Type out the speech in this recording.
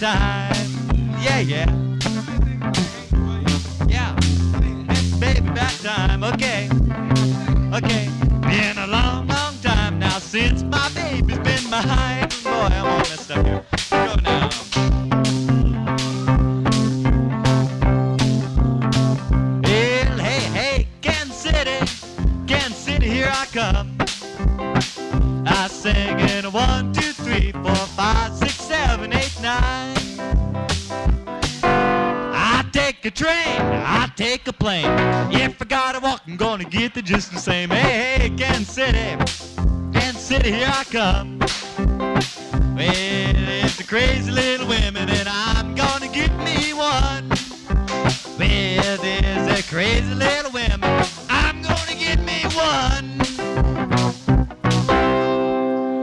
time. Yeah, yeah. Yeah. It's baby back time. Okay. Okay. Been a long, long time now since my baby's been behind. Boy, I'm all messed up here. Go now. Well, hey, hey, Kansas City, here I come. I sing in a 1, 2, 3, 4, 5, 6, 7, 8, 9. I take a train, I take a plane. If I gotta walk, I'm gonna get there just the same. Hey, hey, Kansas City, here I come. Well, it's the crazy little women, and I'm gonna get me one. Well, there's a crazy little